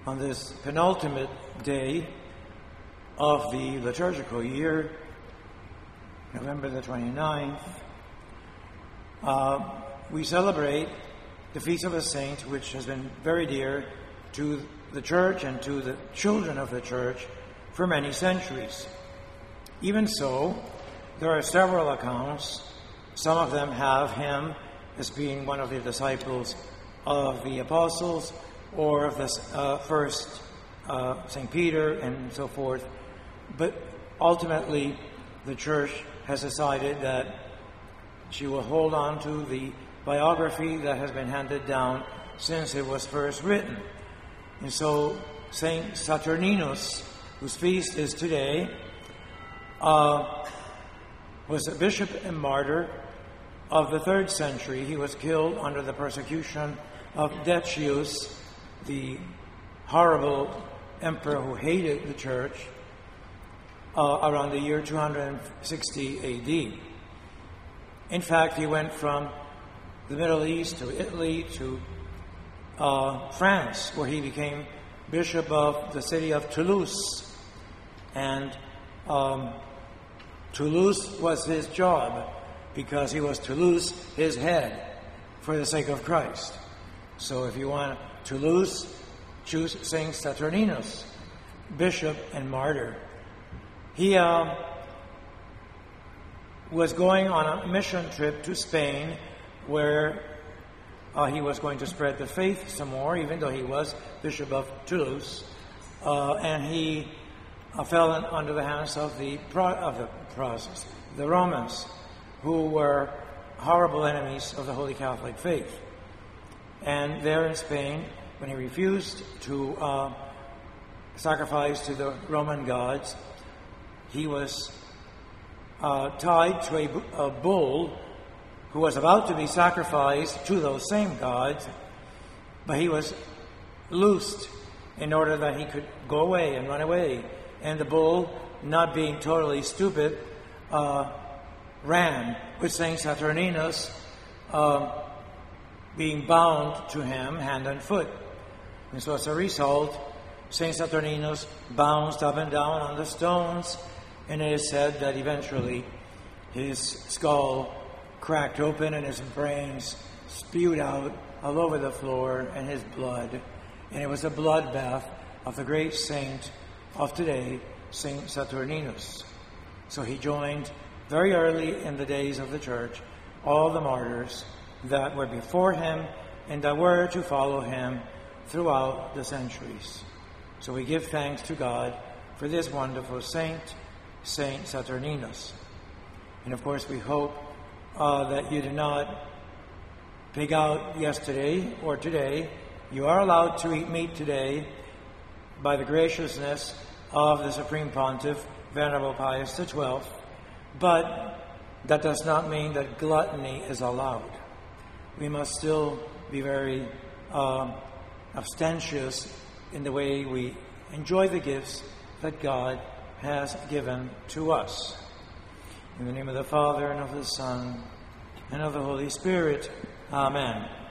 on this penultimate day of the liturgical year, November the 29th, we celebrate the Feast of a Saint, which has been very dear to the Church and to the children of the Church for many centuries. Even so, there are several accounts. Some of them have him as being one of the disciples of the apostles, or of the first St. Peter, and so forth. But ultimately, the Church has decided that she will hold on to the biography that has been handed down since it was first written. And so St. Saturninus, whose feast is today, was a bishop and martyr of the 3rd century. He was killed under the persecution of Decius, the horrible emperor who hated the Church, around the year 260 AD. In fact, he went from the Middle East to Italy to France, where he became bishop of the city of Toulouse. And Toulouse was his job, because he was to lose his head for the sake of Christ. So if you want Toulouse, choose St. Saturninus, bishop and martyr. He was going on a mission trip to Spain, where he was going to spread the faith some more, even though he was bishop of Toulouse. And he fell under the hands of the Romans, who were horrible enemies of the Holy Catholic faith. And there in Spain, when he refused to sacrifice to the Roman gods, he was tied to a bull who was about to be sacrificed to those same gods, but he was loosed in order that he could go away and run away. And the bull, not being totally stupid, ran with St. Saturninus being bound to him hand and foot. And so as a result, St. Saturninus bounced up and down on the stones, and it is said that eventually his skull cracked open and his brains spewed out all over the floor, and his blood. And it was a bloodbath of the great saint of today, St. Saturninus. So he joined very early in the days of the Church all the martyrs that were before him and that were to follow him throughout the centuries. So we give thanks to God for this wonderful saint, St. Saturninus. And of course we hope that you did not pig out yesterday or today. You are allowed to eat meat today by the graciousness of the Supreme Pontiff, Venerable Pius XII, but that does not mean that gluttony is allowed. We must still be very abstemious in the way we enjoy the gifts that God has given to us. In the name of the Father, and of the Son, and of the Holy Spirit. Amen.